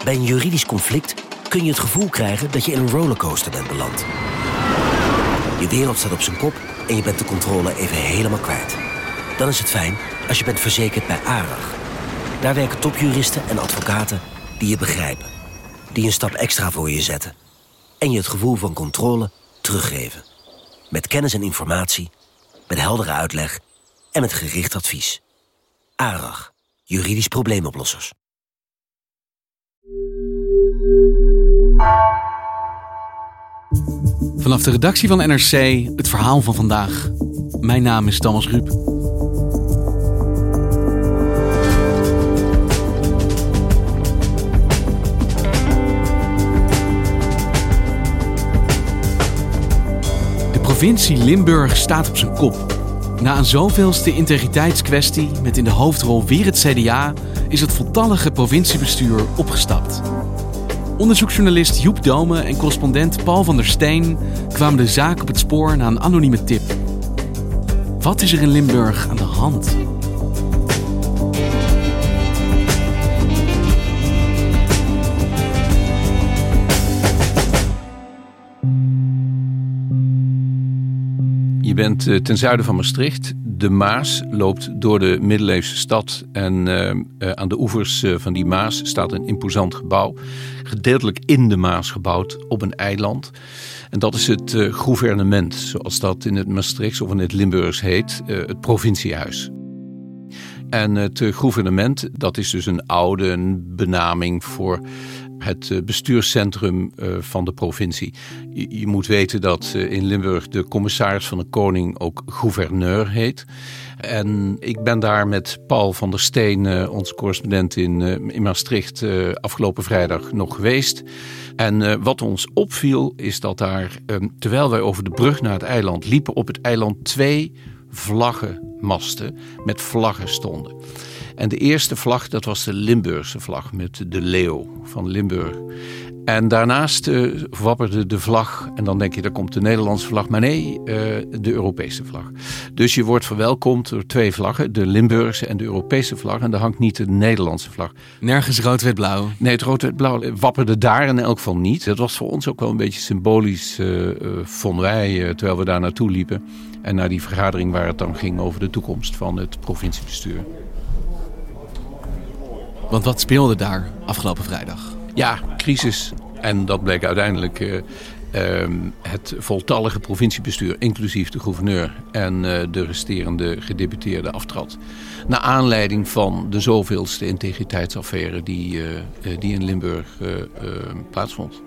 Bij een juridisch conflict kun je het gevoel krijgen dat je in een rollercoaster bent beland. Je wereld staat op zijn kop en je bent de controle even helemaal kwijt. Dan is het fijn als je bent verzekerd bij ARAG. Daar werken topjuristen en advocaten die je begrijpen. Die een stap extra voor je zetten. En je het gevoel van controle teruggeven. Met kennis en informatie, met heldere uitleg en met gericht advies. ARAG, juridisch probleemoplossers. Vanaf de redactie van NRC het verhaal van vandaag. Mijn naam is Thomas Ruip. De provincie Limburg staat op zijn kop. Na een zoveelste integriteitskwestie met in de hoofdrol weer het CDA is het voltallige provinciebestuur opgestapt. Onderzoeksjournalist Joep Dome en correspondent Paul van der Steen kwamen de zaak op het spoor na een anonieme tip. Wat is er in Limburg aan de hand? Je bent ten zuiden van Maastricht. De Maas loopt door de middeleeuwse stad en aan de oevers van die Maas staat een imposant gebouw. Gedeeltelijk in de Maas gebouwd op een eiland. En dat is het gouvernement, zoals dat in het Maastrichts of in het Limburgs heet, het provinciehuis. En het gouvernement, dat is dus een oude benaming voor het bestuurscentrum van de provincie. Je moet weten dat in Limburg de commissaris van de koning ook gouverneur heet. En ik ben daar met Paul van der Steen, onze correspondent in Maastricht, afgelopen vrijdag nog geweest. En wat ons opviel is dat daar, terwijl wij over de brug naar het eiland liepen, op het eiland 2 vlaggenmasten met vlaggen stonden. En de eerste vlag, dat was de Limburgse vlag met de leeuw van Limburg. En daarnaast wapperde de vlag, en dan denk je, daar komt de Nederlandse vlag. Maar nee, de Europese vlag. Dus je wordt verwelkomd door 2 vlaggen, de Limburgse en de Europese vlag. En daar hangt niet de Nederlandse vlag. Nergens rood-wit-blauw. Nee, het rood-wit-blauw wapperde daar in elk geval niet. Dat was voor ons ook wel een beetje symbolisch, vonden wij, terwijl we daar naartoe liepen. En naar die vergadering waar het dan ging over de toekomst van het provinciebestuur. Want wat speelde daar afgelopen vrijdag? Ja, crisis. En dat bleek uiteindelijk het voltallige provinciebestuur, inclusief de gouverneur en de resterende gedeputeerden aftrad. Naar aanleiding van de zoveelste integriteitsaffaire die in Limburg plaatsvond.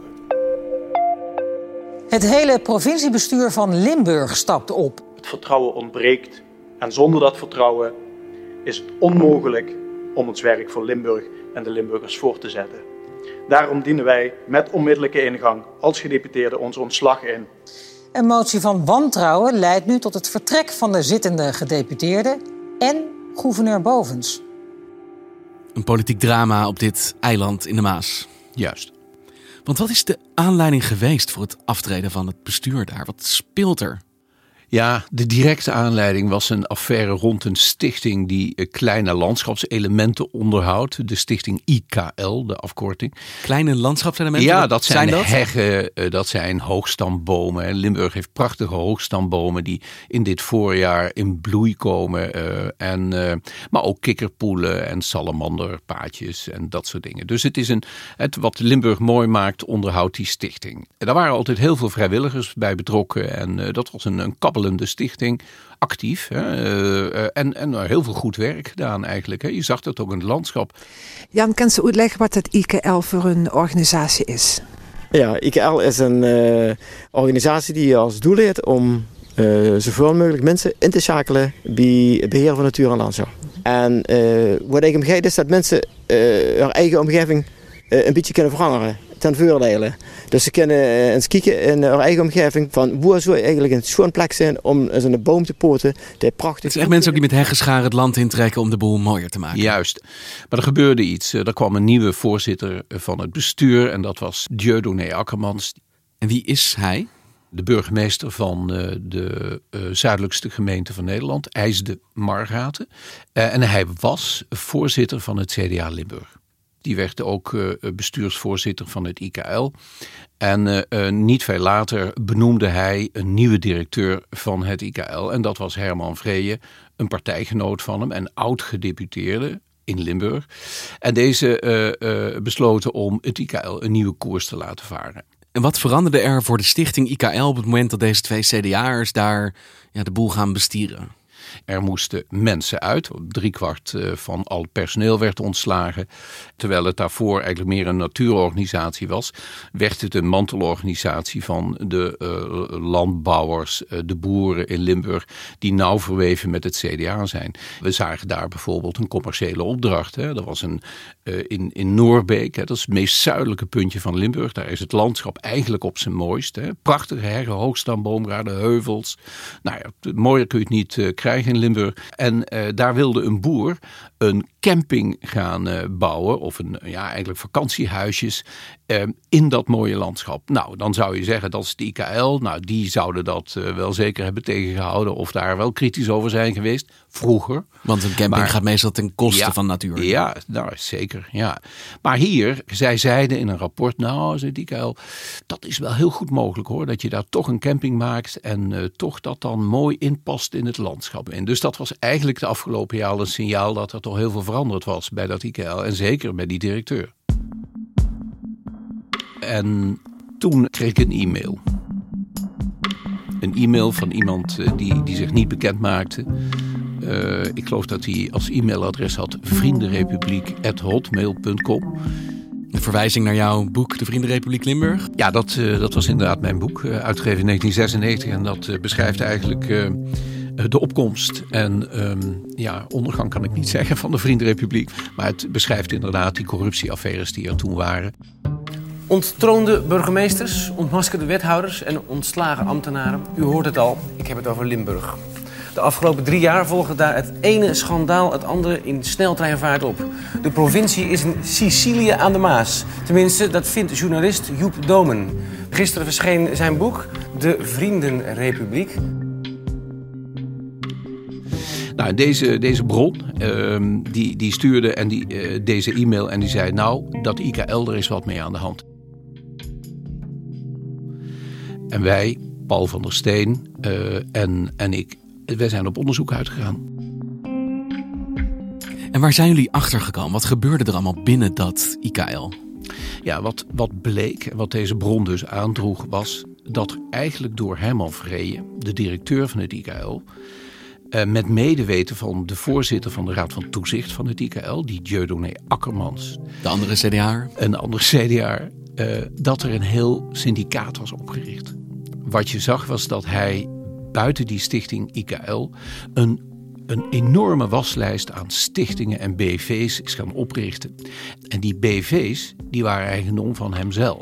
Het hele provinciebestuur van Limburg stapt op. Het vertrouwen ontbreekt en zonder dat vertrouwen is het onmogelijk om ons werk voor Limburg en de Limburgers voor te zetten. Daarom dienen wij met onmiddellijke ingang als gedeputeerden ons ontslag in. Een motie van wantrouwen leidt nu tot het vertrek van de zittende gedeputeerde en gouverneur Bovens. Een politiek drama op dit eiland in de Maas. Juist. Want wat is de aanleiding geweest voor het aftreden van het bestuur daar? Wat speelt er? Ja, de directe aanleiding was een affaire rond een stichting die kleine landschapselementen onderhoudt. De stichting IKL, de afkorting. Kleine landschapselementen? Ja, dat zijn dat? heggen, dat zijn hoogstambomen. Limburg heeft prachtige hoogstambomen die in dit voorjaar in bloei komen. Maar ook kikkerpoelen en salamanderpaadjes en dat soort dingen. Dus het is wat Limburg mooi maakt, onderhoudt die stichting. Daar waren altijd heel veel vrijwilligers bij betrokken en dat was een kabbelende stichting, actief en heel veel goed werk gedaan eigenlijk. Je zag dat ook in het landschap. Jan, kan je uitleggen wat het IKL voor een organisatie is? Ja, IKL is een organisatie die als doel heeft om zoveel mogelijk mensen in te schakelen bij het beheer van natuur en landschap. En wat ik omgeef is dat mensen hun eigen omgeving een beetje kunnen veranderen. Ten voordele. Dus ze kunnen eens kijken in hun eigen omgeving van waar zou eigenlijk een schoon plek zijn om eens een boom te poten. Het is echt mensen ook die met heggenscharen het land intrekken om de boel mooier te maken. Juist. Maar er gebeurde iets. Er kwam een nieuwe voorzitter van het bestuur en dat was Dieudonné Akkermans. En wie is hij? De burgemeester van de zuidelijkste gemeente van Nederland, IJsde Margaten. En hij was voorzitter van het CDA Limburg. Die werd ook bestuursvoorzitter van het IKL. En niet veel later benoemde hij een nieuwe directeur van het IKL. En dat was Herman Vreeje, een partijgenoot van hem en oud-gedeputeerde in Limburg. En deze besloten om het IKL een nieuwe koers te laten varen. En wat veranderde er voor de stichting IKL op het moment dat deze 2 CDA'ers daar de boel gaan bestieren? Er moesten mensen uit. 3/4 van al het personeel werd ontslagen. Terwijl het daarvoor eigenlijk meer een natuurorganisatie was, werd het een mantelorganisatie van de landbouwers, de boeren in Limburg, die nauw verweven met het CDA zijn. We zagen daar bijvoorbeeld een commerciële opdracht. Dat was in Noorbeek, dat is het meest zuidelijke puntje van Limburg. Daar is het landschap eigenlijk op zijn mooist. Prachtige heggen, hoogstamboomgaarden, heuvels. Nou ja, mooier kun je het niet krijgen in Limburg. En daar wilde een boer een camping gaan bouwen, of eigenlijk vakantiehuisjes in dat mooie landschap. Nou, dan zou je zeggen, dat is de IKL. Nou, die zouden dat wel zeker hebben tegengehouden of daar wel kritisch over zijn geweest. Vroeger. Want een camping gaat meestal ten koste van natuur. Ja, nou, zeker. Ja. Maar hier, zij zeiden in een rapport, nou, zei IKL, dat is wel heel goed mogelijk hoor, dat je daar toch een camping maakt en toch dat dan mooi inpast in het landschap. En dus dat was eigenlijk de afgelopen jaar een signaal dat er toch heel veel veranderd was bij dat IKL en zeker bij die directeur. En toen kreeg ik een e-mail. Een e-mail van iemand die zich niet bekend maakte. Ik geloof dat hij als e-mailadres had vriendenrepubliek@hotmail.com. Een verwijzing naar jouw boek De Vriendenrepubliek Limburg? Ja, dat was inderdaad mijn boek, uitgegeven in 1996. En dat beschrijft eigenlijk de opkomst en ondergang kan ik niet zeggen van de Vriendenrepubliek. Maar het beschrijft inderdaad die corruptieaffaires die er toen waren. Onttroonde burgemeesters, ontmaskerde wethouders en ontslagen ambtenaren. U hoort het al, ik heb het over Limburg. De afgelopen 3 jaar volgde daar het ene schandaal het andere in sneltreinvaart op. De provincie is een Sicilië aan de Maas. Tenminste, dat vindt journalist Joep Domen. Gisteren verscheen zijn boek De Vriendenrepubliek. Nou, deze bron, die stuurde deze e-mail en die zei, nou, dat IKL, er is wat mee aan de hand. En wij, Paul van der Steen en ik, wij zijn op onderzoek uitgegaan. En waar zijn jullie achter gekomen? Wat gebeurde er allemaal binnen dat IKL? Ja, wat bleek en wat deze bron dus aandroeg was dat er eigenlijk door Herman Vreeje, de directeur van het IKL, met medeweten van de voorzitter van de Raad van Toezicht van het IKL, die Dieudonné Akkermans. De andere CDA'er. Een andere CDA'er. Dat er een heel syndicaat was opgericht. Wat je zag was dat hij buiten die stichting IKL een enorme waslijst aan stichtingen en BV's is gaan oprichten. En die BV's, die waren eigendom van hemzelf.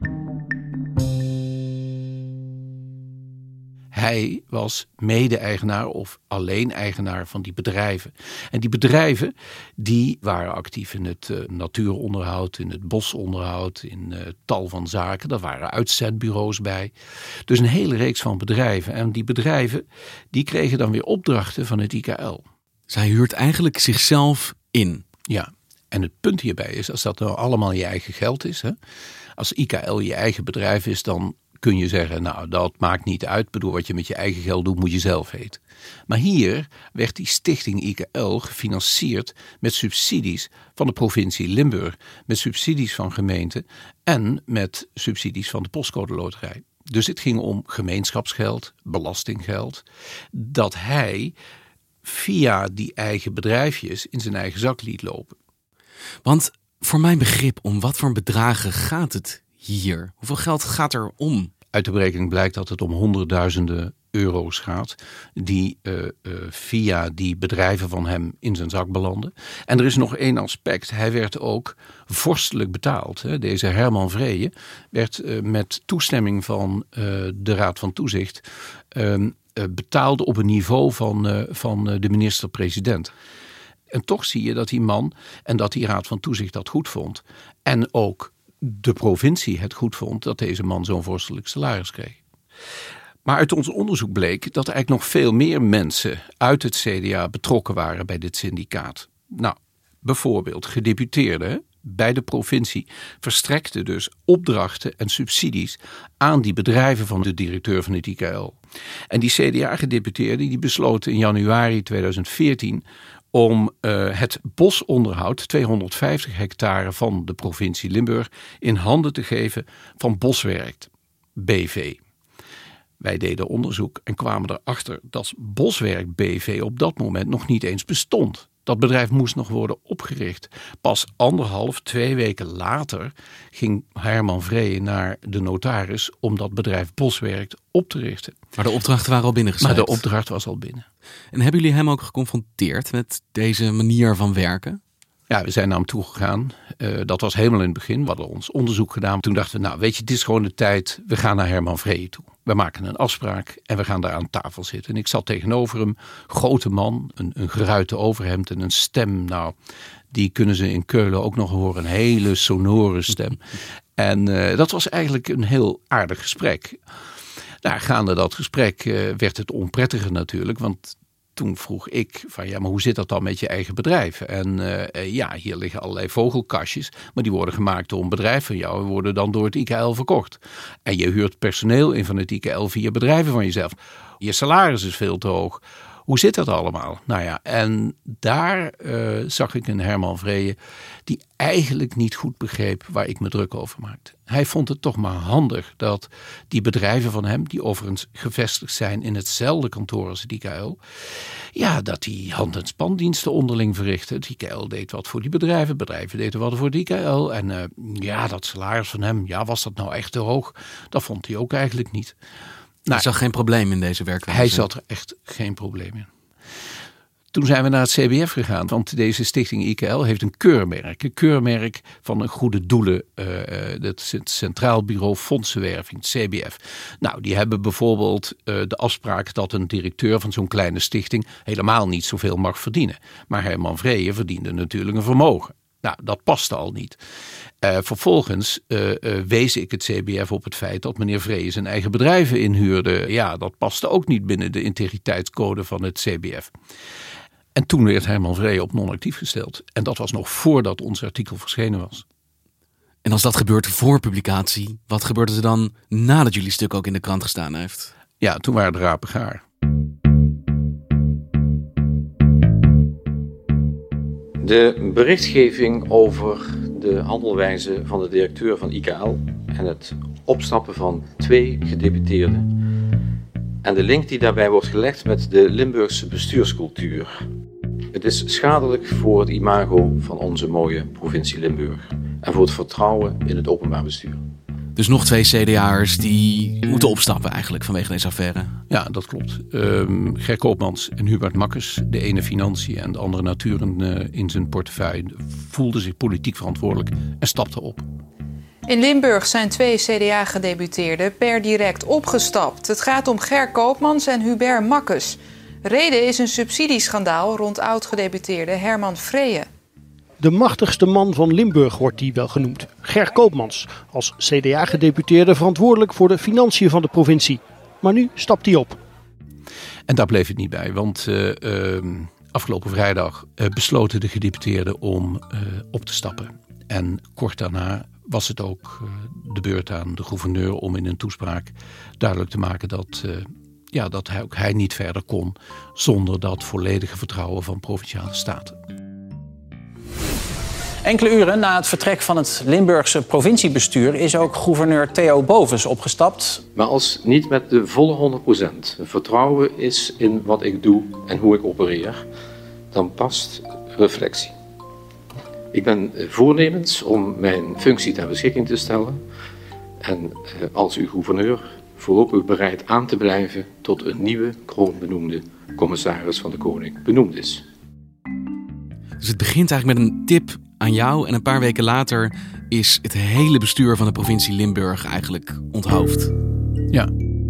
Hij was mede-eigenaar of alleen eigenaar van die bedrijven. En die bedrijven die waren actief in het natuuronderhoud, in het bosonderhoud, in tal van zaken. Daar waren uitzendbureaus bij. Dus een hele reeks van bedrijven. En die bedrijven die kregen dan weer opdrachten van het IKL. Zij huurt eigenlijk zichzelf in. Ja, en het punt hierbij is, als dat nou allemaal je eigen geld is, hè, als IKL je eigen bedrijf is, dan kun je zeggen, nou, dat maakt niet uit. Ik bedoel, wat je met je eigen geld doet, moet je zelf weten. Maar hier werd die stichting IKL gefinancierd met subsidies van de provincie Limburg, met subsidies van gemeenten en met subsidies van de Postcode Loterij. Dus het ging om gemeenschapsgeld, belastinggeld, dat hij via die eigen bedrijfjes in zijn eigen zak liet lopen. Want voor mijn begrip, om wat voor bedragen gaat het hier? Hoeveel geld gaat er om? Uit de berekening blijkt dat het om honderdduizenden euro's gaat die via die bedrijven van hem in zijn zak belanden. En er is nog één aspect. Hij werd ook vorstelijk betaald. Hè. Deze Herman Vreeje werd met toestemming van de Raad van Toezicht betaald op een niveau van de minister-president. En toch zie je dat die man en dat die Raad van Toezicht dat goed vond. En ook de provincie het goed vond dat deze man zo'n vorstelijk salaris kreeg. Maar uit ons onderzoek bleek dat er eigenlijk nog veel meer mensen uit het CDA betrokken waren bij dit syndicaat. Nou, bijvoorbeeld gedeputeerden bij de provincie verstrekte dus opdrachten en subsidies aan die bedrijven van de directeur van het IKL. En die CDA-gedeputeerden die besloten in januari 2014 om het bosonderhoud, 250 hectare van de provincie Limburg, in handen te geven van Boswerkt BV. Wij deden onderzoek en kwamen erachter dat Boswerkt BV op dat moment nog niet eens bestond. Dat bedrijf moest nog worden opgericht. Pas 1,5-2 weken later ging Herman Vreeën naar de notaris om dat bedrijf Boswerkt op te richten. Maar de opdrachten waren al binnengeschreven. Maar de opdracht was al binnen. En hebben jullie hem ook geconfronteerd met deze manier van werken? Ja, we zijn naar hem toegegaan. Dat was helemaal in het begin. We hadden ons onderzoek gedaan. Toen dachten we, nou weet je, dit is gewoon de tijd. We gaan naar Herman Vreeën toe. We maken een afspraak en we gaan daar aan tafel zitten. En ik zat tegenover hem, grote man, een geruite overhemd en een stem. Nou, die kunnen ze in Keulen ook nog horen. Een hele sonore stem. En dat was eigenlijk een heel aardig gesprek. Nou, gaande dat gesprek werd het onprettiger natuurlijk, want toen vroeg ik van ja, maar hoe zit dat dan met je eigen bedrijf? En ja, hier liggen allerlei vogelkastjes, maar die worden gemaakt door een bedrijf van jou en worden dan door het IKL verkocht. En je huurt personeel in van het IKL via bedrijven van jezelf. Je salaris is veel te hoog. Hoe zit dat allemaal? Nou ja, en daar zag ik een Herman Vreeën die eigenlijk niet goed begreep waar ik me druk over maakte. Hij vond het toch maar handig dat die bedrijven van hem, die overigens gevestigd zijn in hetzelfde kantoor als het IKL, ja, dat die hand- en spandiensten onderling verrichten. Het IKL deed wat voor die bedrijven deden wat voor het IKL. En ja, dat salaris van hem, ja, was dat nou echt te hoog? Dat vond hij ook eigenlijk niet. Hij zag geen probleem in deze werkwijze. Hij zat er echt geen probleem in. Toen zijn we naar het CBF gegaan, want deze stichting IKL heeft een keurmerk van een goede doelen. Dat is het Centraal Bureau Fondsenwerving, het CBF. Nou, die hebben bijvoorbeeld de afspraak dat een directeur van zo'n kleine stichting helemaal niet zoveel mag verdienen. Maar Herman Vreeën verdiende natuurlijk een vermogen. Nou, dat paste al niet. Vervolgens wees ik het CBF op het feit dat meneer Vreeën zijn eigen bedrijven inhuurde. Ja, dat paste ook niet binnen de integriteitscode van het CBF. En toen werd Herman Vreeën op non-actief gesteld. En dat was nog voordat ons artikel verschenen was. En als dat gebeurt voor publicatie, wat gebeurde er dan nadat jullie stuk ook in de krant gestaan heeft? Ja, toen waren de rapen gaar. De berichtgeving over de handelwijze van de directeur van IKL en het opstappen van 2 gedeputeerden en de link die daarbij wordt gelegd met de Limburgse bestuurscultuur. Het is schadelijk voor het imago van onze mooie provincie Limburg en voor het vertrouwen in het openbaar bestuur. Dus nog 2 CDA'ers die moeten opstappen eigenlijk vanwege deze affaire. Ja, dat klopt. Ger Koopmans en Hubert Makkes, de ene financiën en de andere naturen in zijn portefeuille, voelden zich politiek verantwoordelijk en stapten op. In Limburg zijn 2 CDA-gedeputeerden per direct opgestapt. Het gaat om Ger Koopmans en Hubert Makkes. Reden is een subsidieschandaal rond oud-gedeputeerde Herman Vreeën. De machtigste man van Limburg wordt die wel genoemd. Ger Koopmans, als CDA-gedeputeerde verantwoordelijk voor de financiën van de provincie. Maar nu stapt hij op. En daar bleef het niet bij, want afgelopen vrijdag besloten de gedeputeerden om op te stappen. En kort daarna was het ook de beurt aan de gouverneur om in een toespraak duidelijk te maken dat hij niet verder kon zonder dat volledige vertrouwen van provinciale staten. Enkele uren na het vertrek van het Limburgse provinciebestuur is ook gouverneur Theo Bovens opgestapt. Maar als niet met de volle 100% vertrouwen is in wat ik doe en hoe ik opereer, dan past reflectie. Ik ben voornemens om mijn functie ter beschikking te stellen en als uw gouverneur voorlopig bereid aan te blijven tot een nieuwe kroonbenoemde commissaris van de Koning benoemd is. Dus het begint eigenlijk met een tip aan jou en een paar weken later is het hele bestuur van de provincie Limburg eigenlijk onthoofd. Ja.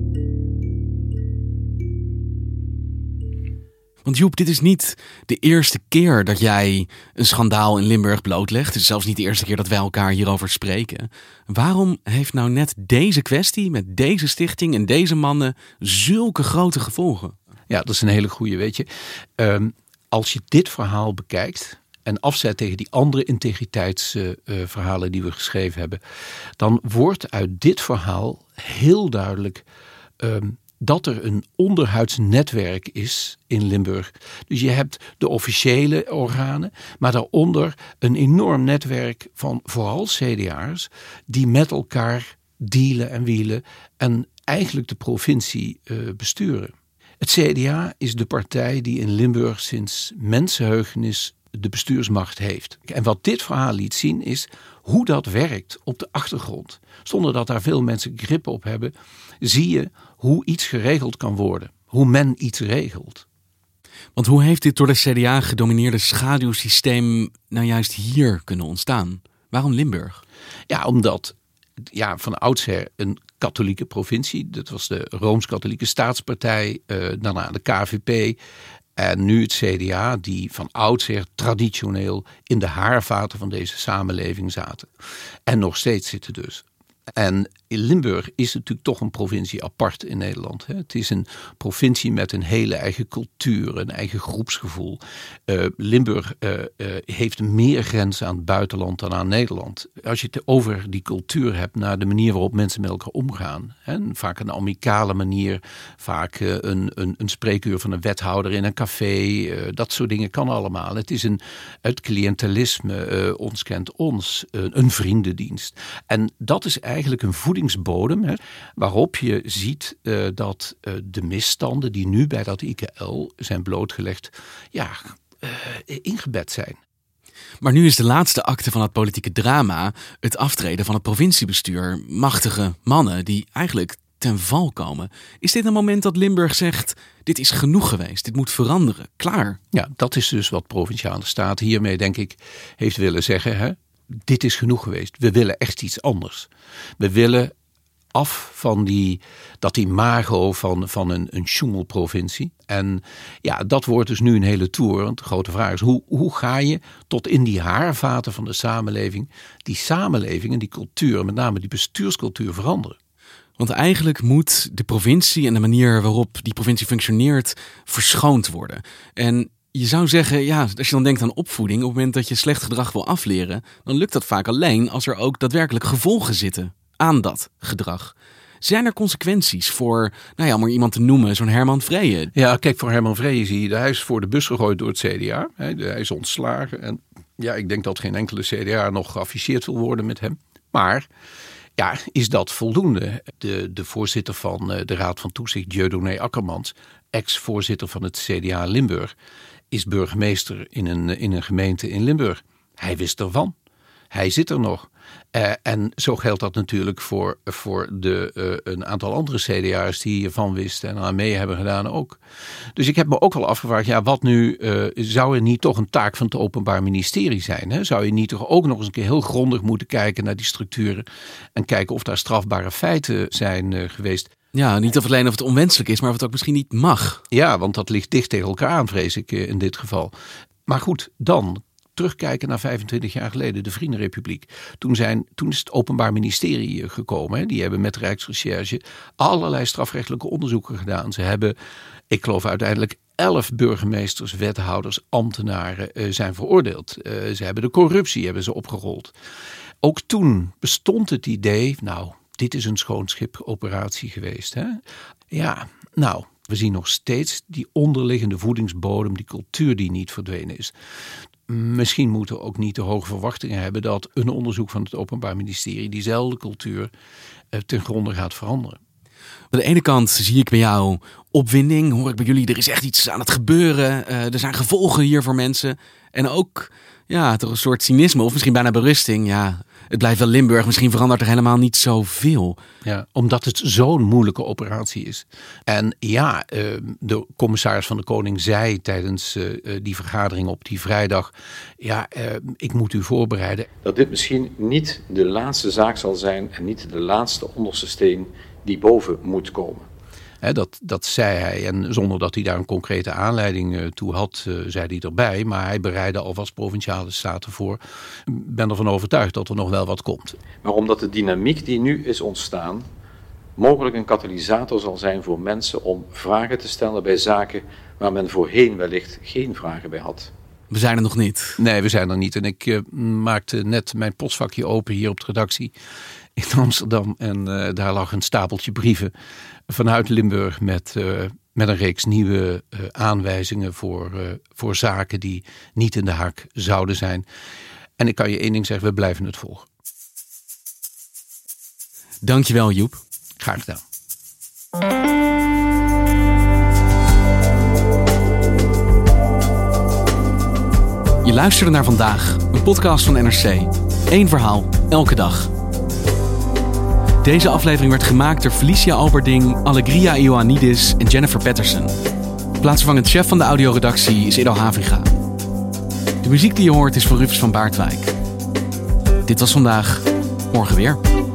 Want Joep, dit is niet de eerste keer dat jij een schandaal in Limburg blootlegt. Het is zelfs niet de eerste keer dat wij elkaar hierover spreken. Waarom heeft nou net deze kwestie met deze stichting en deze mannen zulke grote gevolgen? Ja, dat is een hele goeie, weet je. Als je dit verhaal bekijkt en afzet tegen die andere integriteitsverhalen die we geschreven hebben, dan wordt uit dit verhaal heel duidelijk dat er een onderhuids netwerk is in Limburg. Dus je hebt de officiële organen, maar daaronder een enorm netwerk van vooral CDA'ers die met elkaar dealen en wielen en eigenlijk de provincie besturen. Het CDA is de partij die in Limburg sinds mensenheugenis de bestuursmacht heeft. En wat dit verhaal liet zien is hoe dat werkt op de achtergrond. Zonder dat daar veel mensen grip op hebben, zie je hoe iets geregeld kan worden. Hoe men iets regelt. Want hoe heeft dit door de CDA gedomineerde schaduwsysteem nou juist hier kunnen ontstaan? Waarom Limburg? Ja, omdat van oudsher een katholieke provincie. Dat was de Rooms-Katholieke Staatspartij, daarna de KVP. En nu het CDA, die van oudsher traditioneel in de haarvaten van deze samenleving zaten. En nog steeds zitten dus. En in Limburg is natuurlijk toch een provincie apart in Nederland. Het is een provincie met een hele eigen cultuur, een eigen groepsgevoel. Limburg heeft meer grenzen aan het buitenland dan aan Nederland. Als je het over die cultuur hebt, naar de manier waarop mensen met elkaar omgaan. Vaak een amicale manier, vaak een spreekuur van een wethouder in een café. Dat soort dingen kan allemaal. Het is het cliëntelisme, ons kent ons, een vriendendienst. En dat is eigenlijk een voedingsbodem waarop je ziet dat de misstanden die nu bij dat IKL zijn blootgelegd, ingebed zijn. Maar nu is de laatste acte van het politieke drama het aftreden van het provinciebestuur. Machtige mannen die eigenlijk ten val komen. Is dit een moment dat Limburg zegt, dit is genoeg geweest, dit moet veranderen, klaar? Ja, dat is dus wat Provinciale Staten hiermee denk ik heeft willen zeggen. Dit is genoeg geweest. We willen echt iets anders. We willen af van dat imago van een sjoemelprovincie. En ja, dat wordt dus nu een hele tour. Want de grote vraag is, hoe ga je tot in die haarvaten van de samenleving, die samenleving en die cultuur, met name die bestuurscultuur, veranderen? Want eigenlijk moet de provincie en de manier waarop die provincie functioneert verschoond worden. En je zou zeggen, als je dan denkt aan opvoeding, op het moment dat je slecht gedrag wil afleren, dan lukt dat vaak alleen als er ook daadwerkelijk gevolgen zitten aan dat gedrag. Zijn er consequenties voor, om er iemand te noemen, zo'n Herman Vreije? Ja, kijk, voor Herman Vreije zie je, hij is voor de bus gegooid door het CDA. Hij is ontslagen en ik denk dat geen enkele CDA nog geafficheerd wil worden met hem. Maar is dat voldoende? De voorzitter van de Raad van Toezicht, Dieudonné Akkermans, ex-voorzitter van het CDA Limburg, is burgemeester in een gemeente in Limburg. Hij wist ervan. Hij zit er nog. En zo geldt dat natuurlijk voor een aantal andere CDA'ers die hiervan wisten en aan mee hebben gedaan ook. Dus ik heb me ook wel afgevraagd, wat nu, zou er niet toch een taak van het Openbaar Ministerie zijn? Hè? Zou je niet toch ook nog eens een keer heel grondig moeten kijken naar die structuren en kijken of daar strafbare feiten zijn geweest? Ja, niet alleen of het onwenselijk is, maar of het ook misschien niet mag. Ja, want dat ligt dicht tegen elkaar aan, vrees ik in dit geval. Maar goed, dan terugkijken naar 25 jaar geleden, de Vriendenrepubliek. Toen is het Openbaar Ministerie gekomen. Hè. Die hebben met de Rijksrecherche allerlei strafrechtelijke onderzoeken gedaan. Ze hebben, ik geloof uiteindelijk 11 burgemeesters, wethouders, ambtenaren zijn veroordeeld. Ze hebben de corruptie opgerold. Ook toen bestond het idee, dit is een schoon schip operatie geweest. Hè? Ja, we zien nog steeds die onderliggende voedingsbodem, die cultuur die niet verdwenen is. Misschien moeten we ook niet te hoge verwachtingen hebben dat een onderzoek van het Openbaar Ministerie diezelfde cultuur ten gronde gaat veranderen. Aan de ene kant zie ik bij jou opwinding, hoor ik bij jullie, er is echt iets aan het gebeuren. Er zijn gevolgen hier voor mensen. En ook toch een soort cynisme of misschien bijna berusting. Ja, het blijft wel Limburg, misschien verandert er helemaal niet zoveel. Ja, omdat het zo'n moeilijke operatie is. En de commissaris van de Koning zei tijdens die vergadering op die vrijdag, ik moet u voorbereiden. Dat dit misschien niet de laatste zaak zal zijn en niet de laatste onderste steen die boven moet komen. Dat zei hij en zonder dat hij daar een concrete aanleiding toe had, zei hij erbij. Maar hij bereidde alvast Provinciale Staten voor. Ik ben ervan overtuigd dat er nog wel wat komt. Maar omdat de dynamiek die nu is ontstaan mogelijk een katalysator zal zijn voor mensen om vragen te stellen bij zaken waar men voorheen wellicht geen vragen bij had. We zijn er nog niet. Nee, we zijn er niet. En ik maakte net mijn postvakje open hier op de redactie in Amsterdam. En daar lag een stapeltje brieven vanuit Limburg met een reeks nieuwe aanwijzingen voor zaken die niet in de haak zouden zijn. En ik kan je één ding zeggen, we blijven het volgen. Dankjewel, Joep. Graag gedaan. Je luisterde naar Vandaag, een podcast van NRC. Eén verhaal, elke dag. Deze aflevering werd gemaakt door Felicia Alberding, Allegria Ioannidis en Jennifer Patterson. Plaatsvervangend chef van de audioredactie is Ido Haviga. De muziek die je hoort is van Rufus van Baardwijk. Dit was Vandaag, morgen weer.